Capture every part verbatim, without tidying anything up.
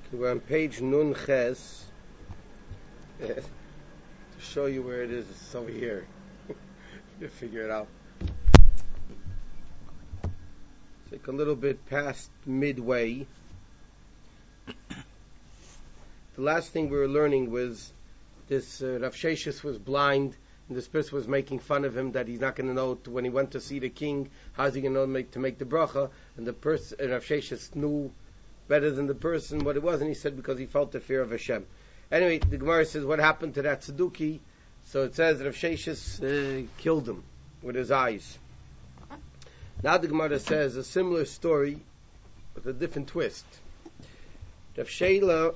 We're on page Nun Ches. To show you where it is, it's over here. You figure it out. It's like a little bit past midway. The last thing we were learning was this uh, Rav Sheshes was blind, and this person was making fun of him that he's not going to know to, when he went to see the king, how's he going to know make, to make the bracha? And the person, uh, Rav Sheshes knew better than the person what it was, and he said because he felt the fear of Hashem. Anyway, the Gemara says what happened to that Tzeduki. So it says Rav Sheshes uh, killed him with his eyes. Now the Gemara says a similar story with a different twist. Rav Sheila,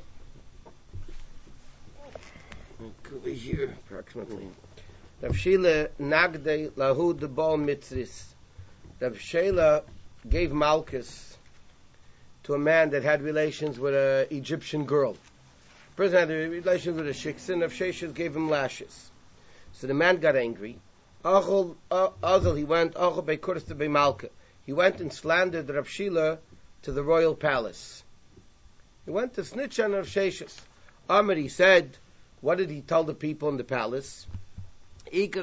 over here approximately. Rav Sheila nagde lahu de bal mitzris. Rav Sheila gave Malchus to a man that had relations with an Egyptian girl. The person had relations with a shiksin. Rav Sheshes gave him lashes. So the man got angry. Achol, Azal, he went, Achol bei Kursta bei Malka. He went and slandered Rav Sheila to the royal palace. He went to snitch on Rav Sheshes. Amr, he said, what did he tell the people in the palace? There's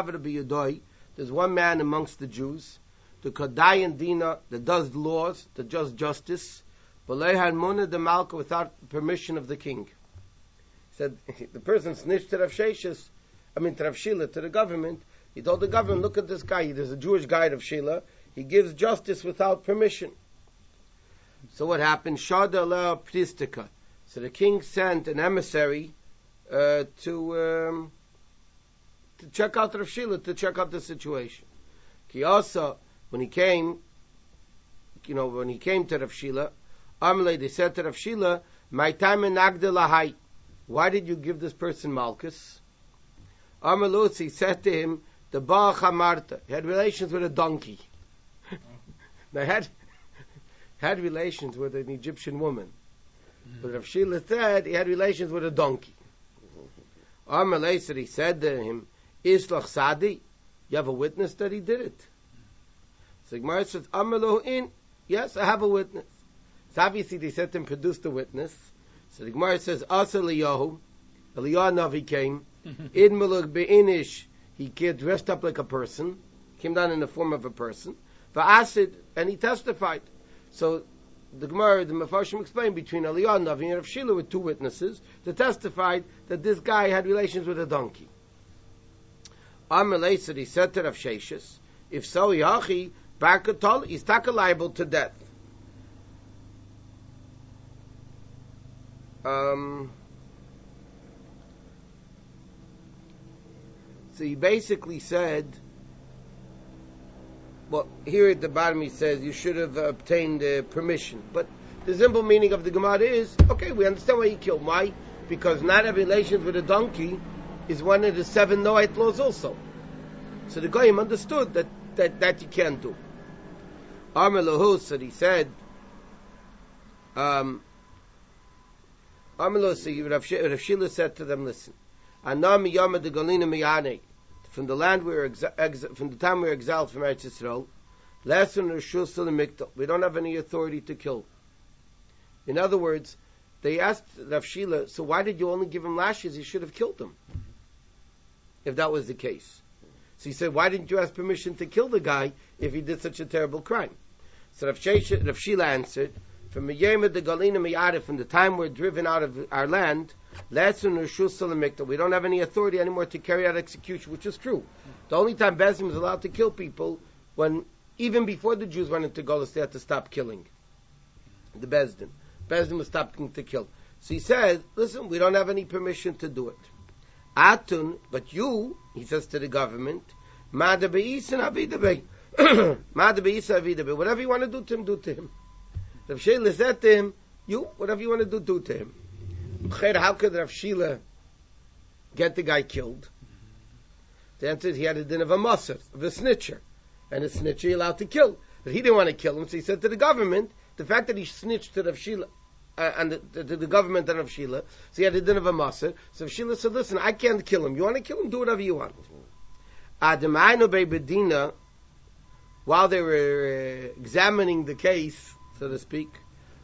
one man amongst the Jews, the Kodayan Dina, that does laws, that does justice, the Malka without permission of the king. He said, the person snitched to Rav Sheshes, I mean to Rav Sheila, to the government. He told the government, look at this guy, there's a Jewish guy, Rav Sheila, he gives justice without permission. So what happened? Shada la Pristika. So the king sent an emissary uh, to um, to check out Rav Sheila, to check out the situation. Kiyasa, when he came, you know, when he came to Rav Sheila, Amle, they said to Rav Sheila, my time in Agdalahai, why did you give this person Malchus? Amalus, he said to him, the Baal Chamarta, he had relations with a donkey. They had had relations with an Egyptian woman. Mm. But Rav Sheila said he had relations with a donkey. Amalei said, he said to him, Islach Sadi, you have a witness that he did it? So Gemara says, Amalu in, yes, I have a witness. So obviously they said to him, produce the witness. So the Gemara says, Asa Eliyahu, Eliyahu Navi came, In Maluk Be'inish, he dressed up like a person, came down in the form of a person, Va'asid, and he testified. So the Gemara, the Mefarshim explained between Eliyahu Navi and Rav Sheila with two witnesses that testified that this guy had relations with a donkey. Amalei said, he said to Rav Sheshes, if so, Yachi, Barkatol, he's taka liable to death. Um, so he basically said, well, here at the bottom he says you should have obtained uh, permission. But the simple meaning of the Gemara is, okay, we understand why he killed. Why? Because not having relations with a donkey is one of the seven Noahide laws also. So the Goyim understood that, that, that you can't do. Amar Lahu said, he said, um, Amar Lahu, Rav Sheila said to them, listen, Anam Yama de Galina Miyane, from the land we were exa- ex- from the time we were exiled from Eretz Yisrael, lesson Rishul Silim Mikdal, we don't have any authority to kill. In other words, they asked Rav Sheila, so why did you only give him lashes? You should have killed him, if that was the case. So he said, why didn't you ask permission to kill the guy if he did such a terrible crime? So Rav, Sheshe, Rav Sheila answered, from the Yema de Galina Miyarif, from the time we're driven out of our land, we don't have any authority anymore to carry out execution, which is true. The only time Bezdin was allowed to kill people, when even before the Jews went into Golus, they had to stop killing. The Bezdin. Bezdin was stopping to kill. So he said, listen, we don't have any permission to do it. Atun, but you, he says to the government, whatever you want to do to him, do to him. Rav Sheila said to him, you, whatever you want to do, do to him. How could Rav Sheila get the guy killed? The answer is he had a din of a musser, of a snitcher. And a snitcher he allowed to kill. But he didn't want to kill him, so he said to the government, the fact that he snitched to Rav Sheila, uh, and the, to the government and Rav Sheila, so he had a din of a musser. So Rav Sheila said, listen, I can't kill him. You want to kill him? Do whatever you want. Ademainu Bedina, while they were uh, examining the case, so to speak,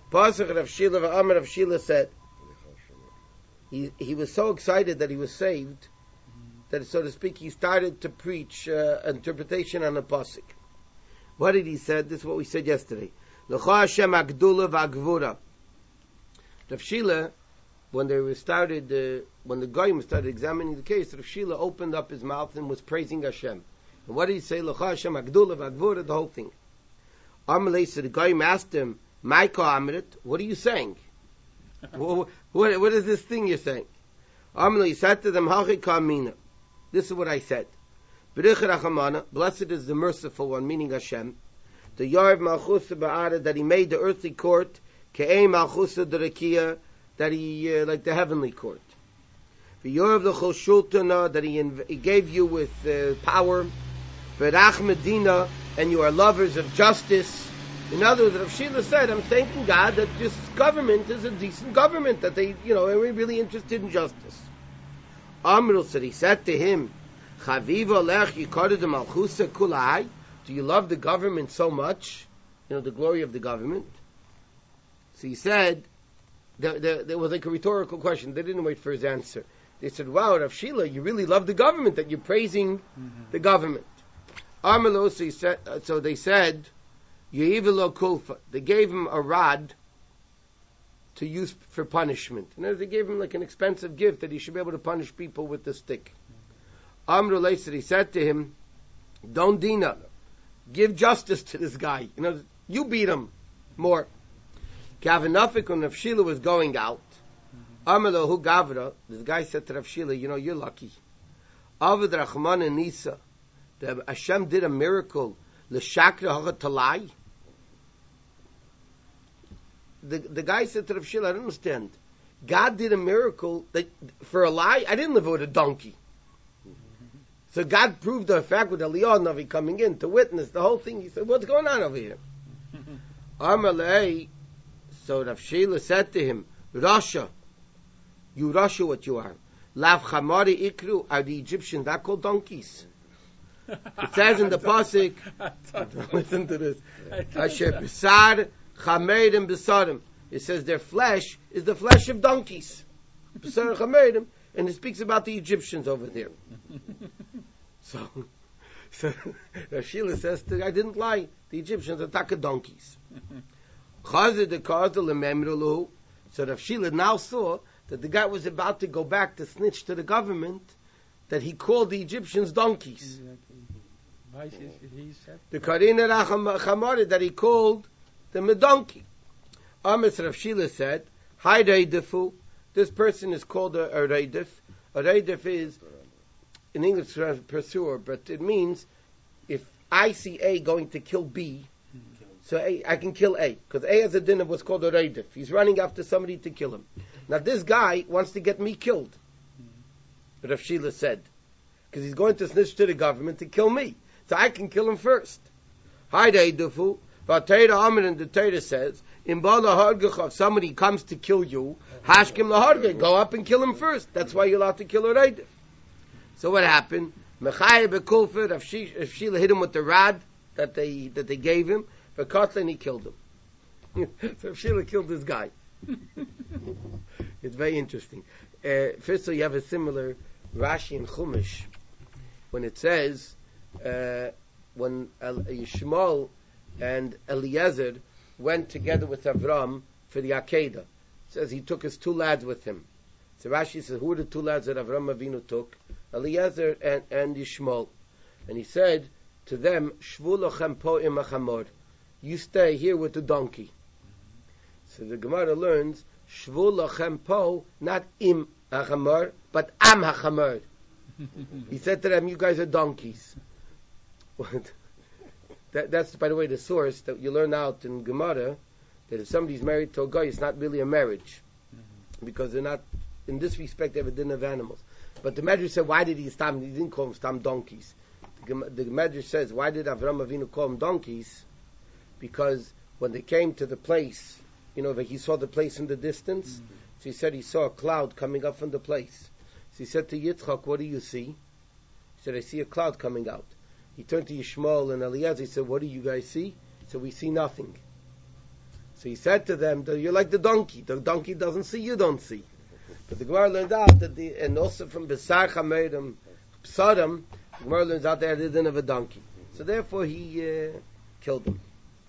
Pasuk Rav Shila v'Amar Rav Shila said, he, he was so excited that he was saved, that, so to speak, he started to preach uh, interpretation on the pasuk. What did he say? This is what we said yesterday. L'cha Hashem agdula v'agvura. Rav Shila, when they were started, uh, when the goyim started examining the case, Rav Shila opened up his mouth and was praising Hashem. And what did he say? L'cha Hashem agdula v'agvura, the whole thing. Amalei, so the goyim asked him, Maiko Amrit, what are you saying? what, what, what is this thing you're saying? Amalei said to them, Hachi Kamina. This is what I said. Blessed is the merciful one, meaning Hashem. The Yarv Malchusa Ba'ara, that he made the earthly court, Ke'ei Malchusa Derekia, that he, uh, like the heavenly court. The Yarv the Choshultana, that he, inv- he gave you with uh, power. Berach Medina, and you are lovers of justice. In other words, Rav Shila said, I'm thanking God that this government is a decent government, that they, you know, are really interested in justice. Amrul said, he said to him, Chaviva lech yikared malchusa kulai. Do you love the government so much? You know, the glory of the government. So he said, there, there, there was like a rhetorical question. They didn't wait for his answer. They said, wow, Rav Shila, you really love the government, that you're praising mm-hmm. the government. Amrul, so, he said, uh, so they said, Yeivelo kulfa. They gave him a rod to use for punishment. And they gave him like an expensive gift that he should be able to punish people with the stick. Amru Leiser, he said to him, don't dina, give justice to this guy. You know, you beat him more. Kavanafik, when Rav Shila was going out, Amalo hu gavra, this guy said to Rav Shila, you know, you're lucky. Avad Rachman and Nisa, the Hashem did a miracle, l'shakra haga to lie. The, the guy said to Rav Shila, I don't understand. God did a miracle that, for a lie? I didn't live with a donkey. So God proved the fact with Eliyahu Navi coming in to witness the whole thing. He said, what's going on over here? Amalei, so Rav Shila said to him, Rasha, you Rasha what you are. Lav Chamari Ikru, are the Egyptians that called donkeys? It says in the pasuk, listen to this, Asher Besar Chamerim Besarim. It says their flesh is the flesh of donkeys. Besar Chamerim, and it speaks about the Egyptians over there. So, so Shila says, to, I didn't lie. The Egyptians attack donkeys. Chazir the Kazdal Memrulu. So Rav Shila now saw that the guy was about to go back to snitch to the government, that he called the Egyptians donkeys. The Karina Rachamari, that he called them a donkey. Amos Rav Shila said, Hi Reidefu, this person is called a, a Reidef. A Reidef is, in English, a pursuer, but it means if I see A going to kill B, so A, I can kill A, because A has a din of what's called a Reidef. He's running after somebody to kill him. Now this guy wants to get me killed, Rav Shila said, because he's going to snitch to the government to kill me. So I can kill him first. Hi Reidefu, Vatayra Amr, and the Torah says, in Bala Hargach, if somebody comes to kill you, Hashkim Lahargach, go up and kill him first. That's why you're allowed to kill a Reidef. So what happened? Mechai bekulfer, Rav Shila hit him with the rod that they that they gave him, for Kotla, and he killed him. So Rav Shila killed this guy. It's very interesting. Uh, first of all, you have a similar Rashi in Chumash, when it says, uh, when El- Yishmael and Eliezer went together with Avram for the Akedah. It says he took his two lads with him. So Rashi says, who were the two lads that Avram Avinu took? Eliezer and, and Yishmael. And he said to them, Shvu lochem po im achamor. You stay here with the donkey. So the Gemara learns, Shvu lochem po, not im achamor, but am achamor. He said to them, you guys are donkeys. that, that's, by the way, the source that you learn out in Gemara, that if somebody's married to a guy, it's not really a marriage. Mm-hmm. Because they're not, in this respect, they have a din of animals. But the Medrash said, why did he stam? He didn't call them stam donkeys. The, the Medrash says, why did Avram Avinu call them donkeys? Because when they came to the place, you know, he saw the place in the distance. Mm-hmm. So he said he saw a cloud coming up from the place. So he said to Yitzchak, what do you see? He said, I see a cloud coming out. He turned to Yishmael and Eliezer. He said, what do you guys see? He said, we see nothing. So So he said to them, you're like the donkey. The donkey doesn't see, you don't see. But the Gemara learned out that the, and also from Besar Chamedim, Psadam, the Gemara learns out there they didn't have a donkey. So therefore he uh, killed him.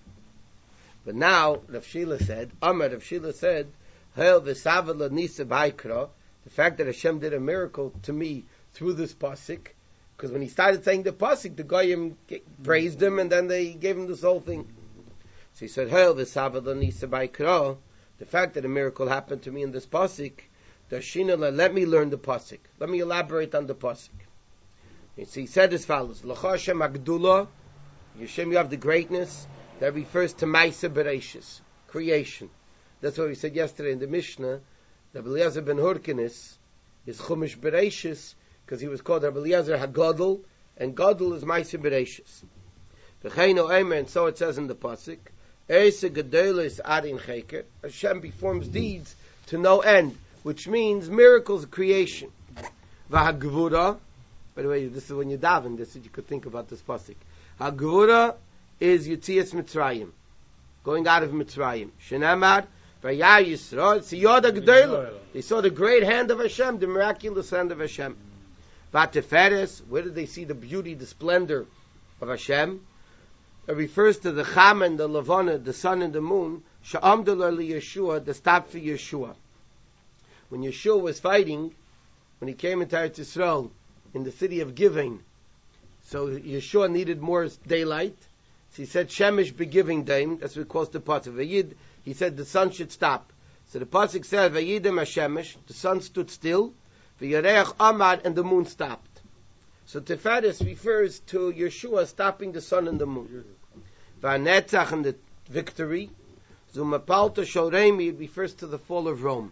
But now, Rav Shila said, Amar Rav Shila said, Hail v'savala nisa b'aikra, the fact that Hashem did a miracle to me through this pasuk, because when he started saying the pasuk, the Goyim praised him, and then they gave him this whole thing. So he said, Hail v'savala nisa b'aikra, the fact that a miracle happened to me in this pasuk, Dashina, let me learn the pasuk. Let me elaborate on the pasuk. So he said as follows: L'cha Hashem Agdula, Hashem, you have the greatness that refers to Ma'aseh Bereishis, creation. That's what we said yesterday in the Mishnah. That Rabbi Eliezer ben Hurkenis is Chumash Bereishis because he was called Rabbi Eliezer Hagadol, and Gadol is Ma'aseh Bereishis. V'cheinu Eimer, and so it says in the pasuk, Eise Gedolos Adin Cheker. Hashem performs deeds to no end, which means miracles of creation. V'hagvura, by the way, this is when you daven, this is what you could think about this pasuk. Hagvura is Yitzias Mitzrayim, going out of Mitzrayim. Shenamar, Vayar Yisrael, Siyod HaGedolah. They saw the great hand of Hashem, the miraculous hand of Hashem. V'teferes, where did they see the beauty, the splendor of Hashem? It refers to the Chama and the Levana, the sun and the moon, Sha'amdullah li Yeshua, the stop for Yeshua. When Yeshua was fighting, when he came into Eretz Yisrael, in the city of Giving, so Yeshua needed more daylight. So he said, Shemesh begiving daim. That's what it calls the pasuk. Vayid, he said the sun should stop. So the pasuk says, Vayidim Hashemesh, the sun stood still. V'yareach amad, and the moon stopped. So Teferes refers to Yeshua stopping the sun and the moon. V'anetzach, and the victory. Zumapalta Shoremi, it refers to the fall of Rome.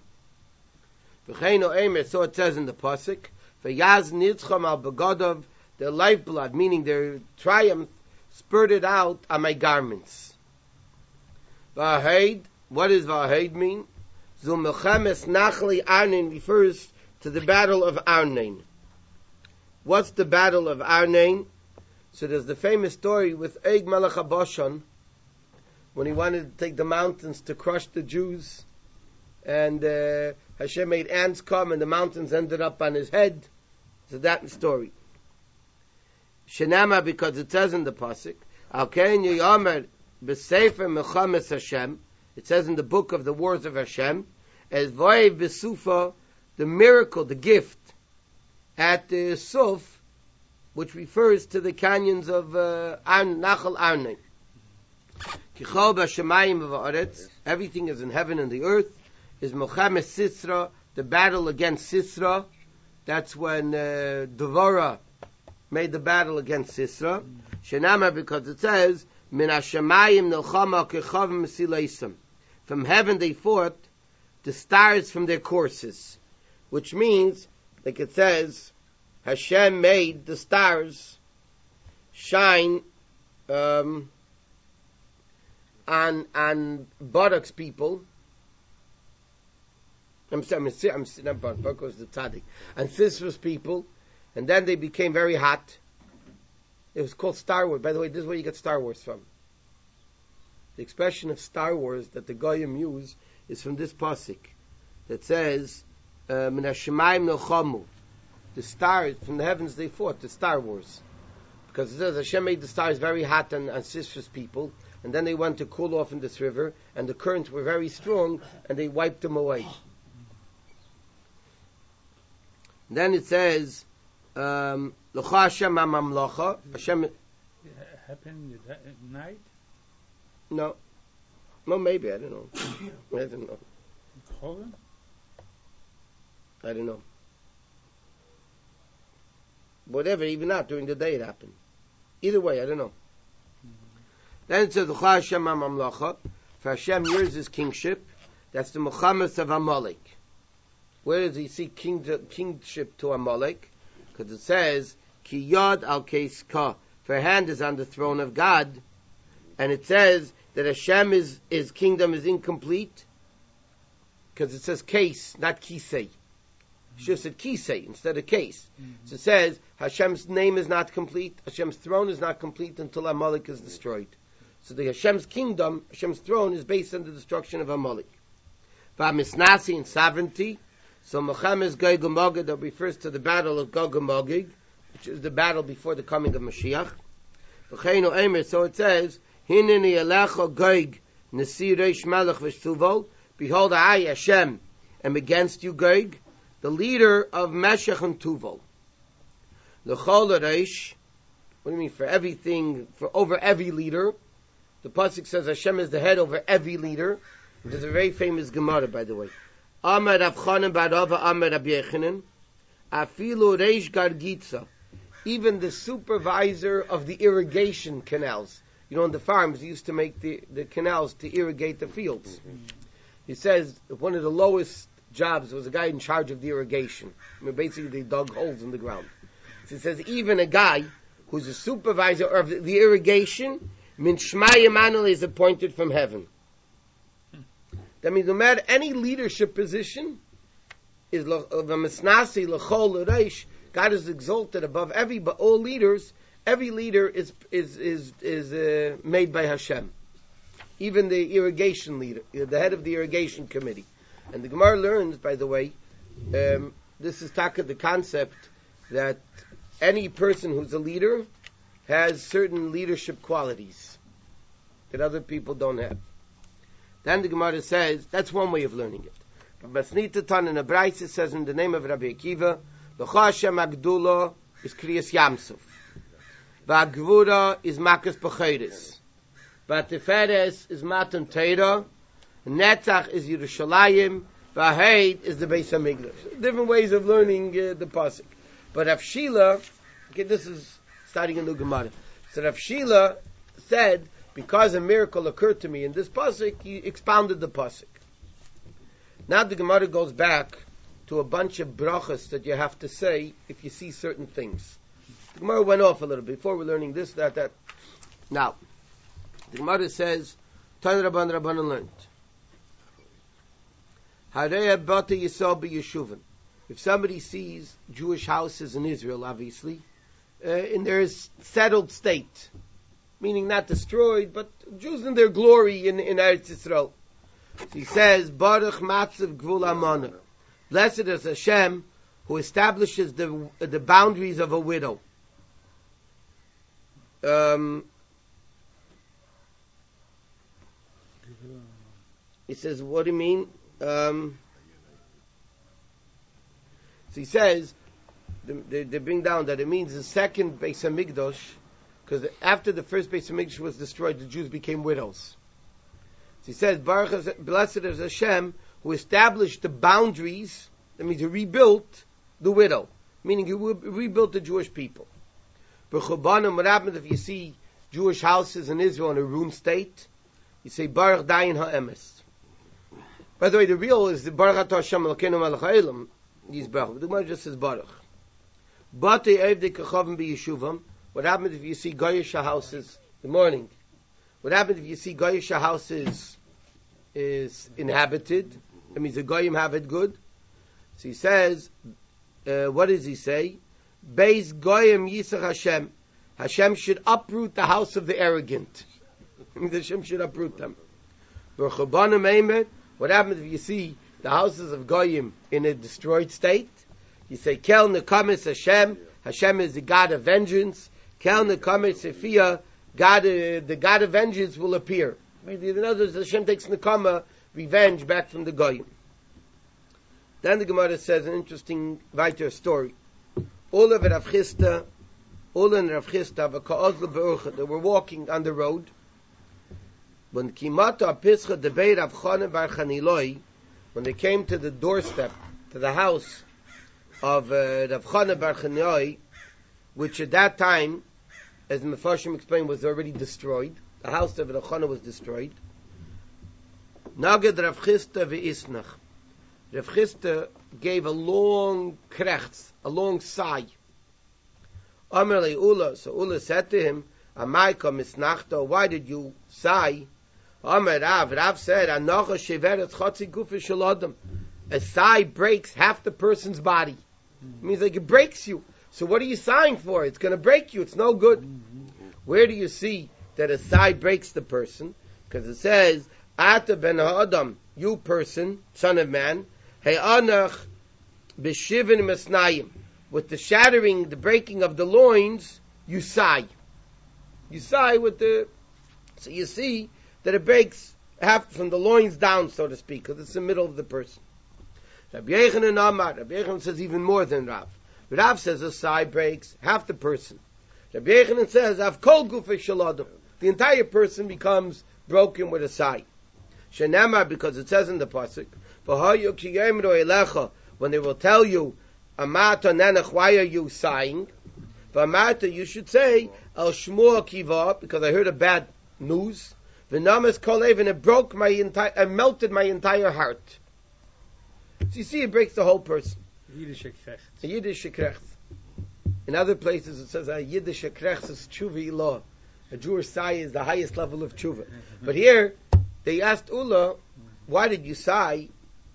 V'cheinu Eimer, so it says in the pasuk, V'yaz nitzcham al begodov, their lifeblood, meaning their triumph, spurted out on my garments. V'aheid, what does V'aheid mean? Zulmechemes nachli Arnain refers to the battle of Arnain. What's the battle of Arnain? So there's the famous story with Eig Melech HaBashan, when he wanted to take the mountains to crush the Jews, and uh, Hashem made ants come, and the mountains ended up on his head. So that story. Shenama, because it says in the pasuk, Alkein Yomer b'Sefer Mechames Hashem. It says in the book of the wars of Hashem, as Voiv b'Sufa, the miracle, the gift at the Suf, which refers to the canyons of uh, Nachal Arnain. Kichol b'Shemayim v'Aretz, everything is in heaven and the earth. Is Mechames Sisra, the battle against Sisra. That's when uh, Devorah made the battle against Sisra. Shenama, because it says, Min Hashemayim Nelchama Kechavim Mesileisam. From heaven they fought the stars from their courses. Which means, like it says, Hashem made the stars shine um, on, on Barak's people. I'm sorry, I'm not Barak was the tzaddik. And Sisra's people, and then they became very hot. It was called Star Wars. By the way, this is where you get Star Wars from. The expression of Star Wars that the Goyim use is from this pasuk that says, "Min hashemayim nelchamu." The stars from the heavens they fought. The Star Wars, because it says Hashem made the stars very hot on, on Sisra's people, and then they went to cool off in this river, and the currents were very strong, and they wiped them away. Then it says, um, L'cha Hashem ha'mamlacha. Hashem. It happened at night? No. No, maybe. I don't know. I don't know. Cholim? I don't know. Whatever, even not during the day it happened. Either way, I don't know. Mm-hmm. Then it says, L'cha Hashem ha'mamlacha. For Hashem, yours is kingship. That's the Muhammad of Amalek. Where does he see king, kingship to Amalek? Because it says, Ki yad al keis ka. For hand is on the throne of God. And it says that Hashem is, his kingdom is incomplete. Because it says case, not kisei. It should have said kisei instead of case. Mm-hmm. So it says, Hashem's name is not complete. Hashem's throne is not complete until Amalek is destroyed. So the Hashem's kingdom, Hashem's throne, is based on the destruction of Amalek. V'amisnasi in sovereignty. So Muhammad is Gog and Magog, that refers to the battle of Gog and Magog, which is the battle before the coming of Mashiach. V'cheinu Eimer, so it says, Hineni Elecha Gog, Nasi Reish Melech V'Shtuvol, behold, I, Hashem, am against you, Gog, the leader of Meshech and Tuval. L'chol Reish, what do you mean, for everything, for over every leader? The pasuk says Hashem is the head over every leader, which is a very famous Gemara, by the way. Amar Rav Chanan bar Rava Amar Rabbi Yechanan, Afilu Reish Gargitza, even the supervisor of the irrigation canals. You know, in the farms, they used to make the, the canals to irrigate the fields. Mm-hmm. He says one of the lowest jobs was a guy in charge of the irrigation. I mean, basically, they dug holes in the ground. So he says even a guy who's a supervisor of the, the irrigation, Min Shmaya Emanuel, is appointed from heaven. That means no matter any leadership position, is v'misnasi l'chol l'reish, God is exalted above every, but all leaders, every leader is is is is uh, made by Hashem. Even the irrigation leader, the head of the irrigation committee. And the Gemara learns, by the way, um, this is taka the concept that any person who's a leader has certain leadership qualities that other people don't have. Then the Gemara says, that's one way of learning it. But Masnita Tan in a Braisa says in the name of Rabbi Akiva, L'cha Hashem Agdula is Kriyas Yamsuf. V'Agvura is Makas B'Cheres. V'Tiferes is Matan Teira. Netzach is Yerushalayim. V'Heid is the Beis HaMikdash. Different ways of learning uh, the pasuk. But Rav Shila, okay, this is starting a new Gemara. So Rav Shila said, because a miracle occurred to me in this pasuk, he expounded the pasuk. Now the Gemara goes back to a bunch of brachas that you have to say if you see certain things. The Gemara went off a little bit before we're learning this, that, that. Now, the Gemara says, Tan Rabban Rabban learned. Harei bata yisal b'yeshuvin. If somebody sees Jewish houses in Israel, obviously, uh, in their settled state, meaning not destroyed, but Jews in their glory in, in Eretz Yisrael. He says, Baruch Matzav Gvul Amana. Blessed is Hashem who establishes the the boundaries of a widow. Um, he says, what do you mean? Um, so he says, they, they bring down that it means the second Beis HaMikdash, because after the first Beis HaMikdash was destroyed, the Jews became widows. So he says, Baruch, blessed is Hashem who established the boundaries, that means he rebuilt the widow, meaning he rebuilt the Jewish people. B'chubanim, what happens if you see Jewish houses in Israel in a ruined state? You say, Baruch Dayin HaEmes. By the way, the real is the Baruch Atah Hashem Elokeinu Melech HaOlam. He's Baruch. But the Gemara just says Baruch. Batei Evdei Kechavim B'Yeshuvam. What happens if you see Goyish houses? Good morning. What happens if you see Goyish houses is inhabited? That means the Goyim have it good. So he says, uh, what does he say? Beis Goyim Yisach Hashem. Hashem should uproot the house of the arrogant. Hashem should uproot them. What happens if you see the houses of Goyim in a destroyed state? You say, Kel Nekamis Hashem. Hashem is the God of vengeance. Kel Nekamis Sefia. God, uh, the God of vengeance will appear. In other words, Hashem takes Nekama, revenge, back from the Goyim. Then the Gemara says an interesting weiter story. All of Rav Chisda, all in Rav Chisda, they were walking on the road. When Kimata Pischa Debei Rav Chanan bar Chaniloi, when they came to the doorstep, to the house of uh, Rav Chanan bar Chaniloi, which at that time, as the Mefarshim explained, was already destroyed. The house of Rav Chanan was destroyed. Nagad Rav Chisda ve'isnach. Rav Chisda gave a long krechts, a long sigh. Amar le Ula, so Ula said to him, Amaika misnachta, why did you sigh? Amar Rav, Rav said, Anocha sheveret chatzi gufi shel adam. A sigh breaks half the person's body. Mm-hmm. It means like it breaks you. So what are you sighing for? It's going to break you. It's no good. Mm-hmm. Where do you see that a sai breaks the person, because it says, Ata ben ha'adam, you person, son of man, he'anach b'shivin mesnayim, with the shattering, the breaking of the loins, you sigh. You sigh with the, so you see that it breaks half from the loins down, so to speak, because it's the middle of the person. Rabbi Yechanan Amar, Rabbi Yechanan says even more than Rav. Rav says a sigh breaks half the person. Rabbi Yechanan says, Av kol gufei shel adam, the entire person becomes broken with a sigh. Shenamar, because it says in the pasuk, v'hayu ki yemru elecha, when they will tell you, Amata nenach, why are you sighing? V'amata, you should say, El shmua kiva, because I heard a bad news. V'namas kolev, and it broke my entire, it melted my entire heart. So you see, it breaks the whole person. Yiddish gekrecht. A Yiddish gekrecht. In other places it says a Yiddish gekrecht is tshuva ilah. A Jewish sigh is the highest level of tshuva. But here, they asked Ula, why did you sigh?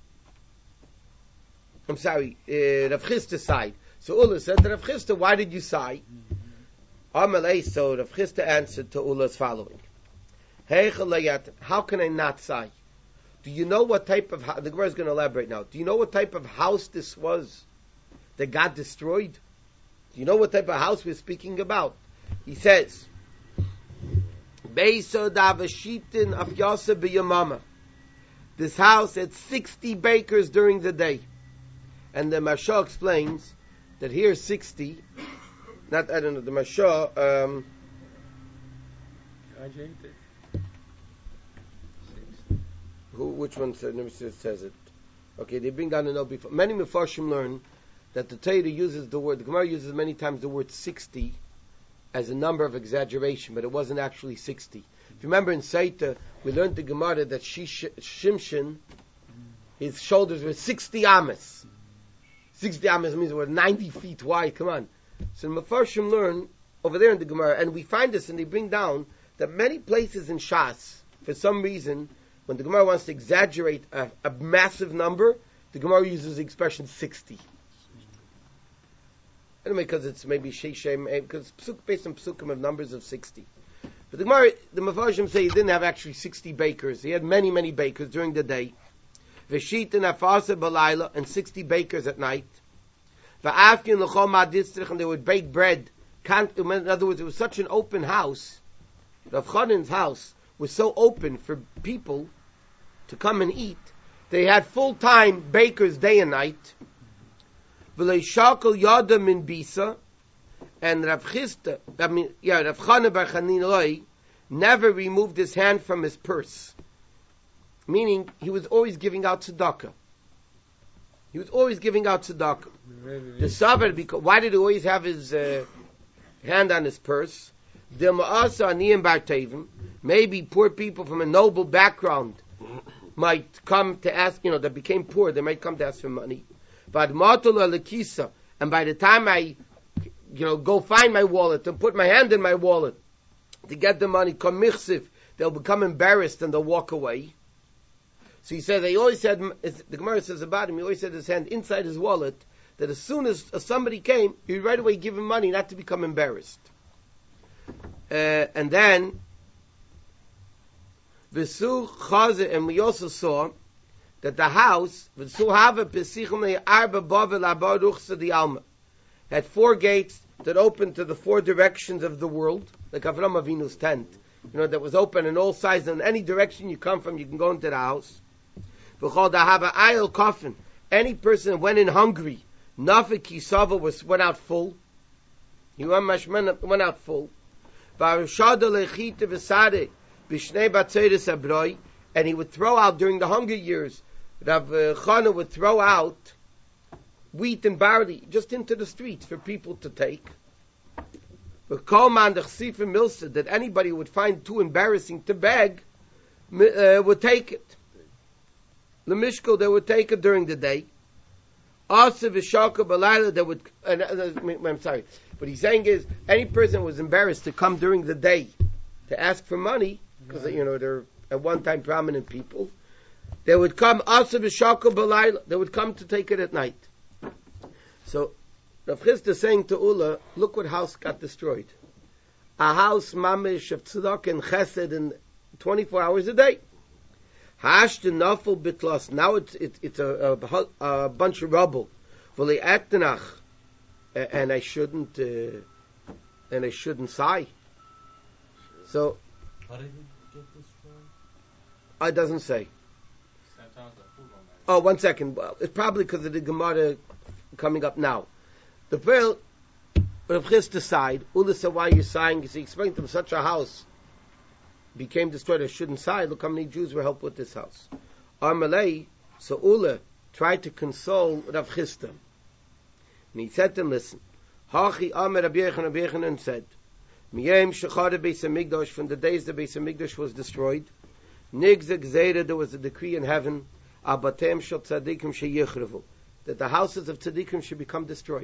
I'm sorry, uh, Rav Chisda sighed. So Ula said to Rav Chisda, why did you sigh? Amalei, so Rav Chisda answered to Ula's following. How can I not sigh? Do you know what type of, the Gemara is going to elaborate now. Do you know what type of house this was that God destroyed? Do you know what type of house we're speaking about? He says, this house had sixty bakers during the day. And the Mashah explains that here sixty, not, I don't know, the Mashah, um, who, which one said, never says it. Okay, they bring down a note before. Many Mefarshim learn that the Torah uses the word, the Gemara uses many times the word sixty as a number of exaggeration, but it wasn't actually sixty. If you remember in Saita, we learned the Gemara that Shish, Shimshon, his shoulders were sixty amas. sixty amas means they were ninety feet wide, come on. So Mefarshim learn over there in the Gemara, and we find this and they bring down that many places in Shas, for some reason, when the Gemara wants to exaggerate a, a massive number, the Gemara uses the expression sixty. Anyway, because it's maybe Sheishem, because based on Psukim of numbers of sixty. But the Gemara, the Mefarshim say he didn't have actually sixty bakers. He had many, many bakers during the day. V'shit and afasa b'layla, and sixty bakers at night. V'afkin l'chol ma'ditzrich, and they would bake bread. In other words, it was such an open house. Rav Chanan's house was so open for people to come and eat. They had full-time bakers day and night. V'leishakol yada min bisa, and Rav Chisda, I mean, yeah, Rav Chana bar Chanina never removed his hand from his purse. Meaning, he was always giving out tzedakah. He was always giving out tzedakah. The Savar, because why did he always have his uh, hand on his purse? Maybe poor people from a noble background might come to ask, you know, that became poor, they might come to ask for money. And by the time I, you know, go find my wallet and put my hand in my wallet to get the money, they'll become embarrassed and they'll walk away. So he says, he always had, the Gemara says about him, he always had his hand inside his wallet, that as soon as somebody came, he would right away give him money not to become embarrassed. Uh, and then, V'su chaze, and we also saw that the house, V'su hava pesichum arba bavel abar ruchsa di alma, had four gates that opened to the four directions of the world, like Avram Avinu's tent, you know, that was open in all sides, and any direction you come from, you can go into the house. V'chol da hava ayel coffin, any person that went in hungry, nafik kisava was went out full, he went went out full. And he would throw out during the hunger years. Rav Chana would throw out wheat and barley just into the streets for people to take. That anybody would find too embarrassing to beg, uh, would take it. The Mishkal, they would take it during the day. Also, Vishaka they would. Uh, uh, I'm sorry. What he's saying is, any person who was embarrassed to come during the day to ask for money, because you know they're at one time prominent people, they would come. Also, Vishaka Balayla, they would come to take it at night. So, Rav Chisda is saying to Ula, look what house got destroyed. a house mamish of tzedakah and chesed in twenty-four hours a day. Hashte nafel bitlas. Now it's it's, it's a, a, a bunch of rubble. V'li etnach, and I shouldn't uh, and I shouldn't sigh. So, how did it get destroyed? It doesn't say. Oh, one second. Well, it's probably because of the Gemara coming up now. The Pearl, Rav Chisda sighed. Ula said, why are you sighing? Because he explained to him, such a house became destroyed. I shouldn't sigh. Look how many Jews were helped with this house. Amalei, so Ula tried to console Rav Chisda. And he said to him, listen, Hachi Amar Rabbi Yechon, Rabbi Yechon said, Miyem Shechada Beis HaMikdash, from the days the Beis HaMikdash was destroyed, Nigzeg Zera, there was a decree in heaven, Abatem Shel Tzadikim Sheyichrevu, that the houses of Tzadikim should become destroyed.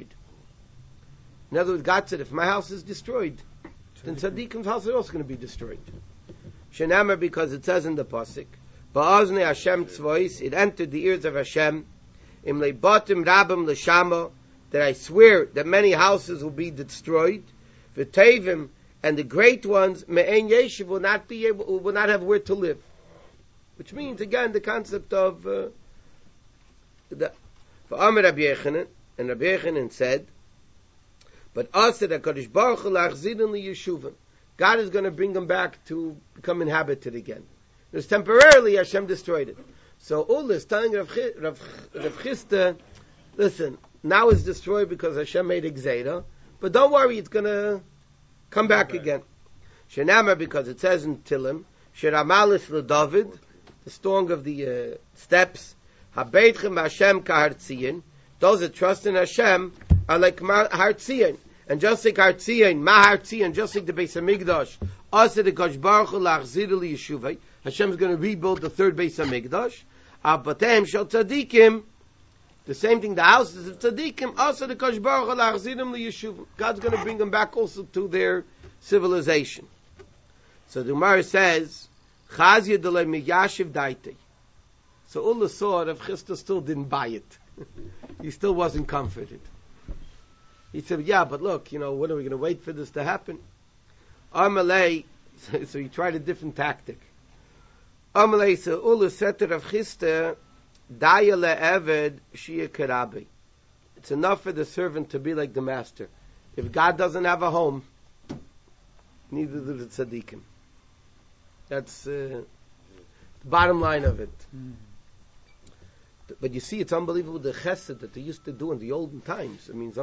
In other words, God said, if my house is destroyed, then Tzaddikim's house is also going to be destroyed. Shenamar, because it says in the Pasuk, Ba'aznei Hashem Tzvois, it entered the ears of Hashem, Im Leibatim Rabim L'Shama, that I swear that many houses will be destroyed, V'tevim, and the great ones, Me'en Yeshiv, will not be able, will not have where to live. Which means, again, the concept of, uh, the, V'amar Rabbi Yechanan, and Rabbi Yechanan said, but Asad HaKadosh Baruch Hu Lachzidin Liyeshuvim, God is going to bring them back to become inhabited again. Because temporarily Hashem destroyed it. So Ula is telling Rav, Rav, Rav Chisda, listen, now it's destroyed because Hashem made a Gzeira, but don't worry, it's going to come back okay. again. Shenamar, because it says in Tilim, Sheramalis LeDavid, the song of the uh, steps, Habeitchem Hashem Kahartziyin, those that trust in Hashem are like Hartziyin. And just like Hartziyin, Mahartziyin, just like the Beis HaMikdash, Asad HaKadosh Baruch Hu Lachzir Liyeshuvah, Hashem is going to rebuild the third Beis HaMikdash. Abatem Shel Tzadikim, the same thing, the houses of Tzadikim, Asad HaKadosh Baruch Hu Lachzir Liyeshuvah. God's going to bring them back also to their civilization. So the Gemara says, Chaz Yedolei Miyashiv Daitei. So Ula saw Rav Chisda still didn't buy it. He still wasn't comforted. He said, yeah, but look, you know, when are we going to wait for this to happen? Amalei, so, so he tried a different tactic. Amalei, so Ula said to Rav Chisda, Daya le'eved shia kerabi. It's enough for the servant to be like the master. If God doesn't have a home, neither do the tzaddikim. That's uh, the bottom line of it. Mm. But you see, it's unbelievable the chesed that they used to do in the olden times. I mean,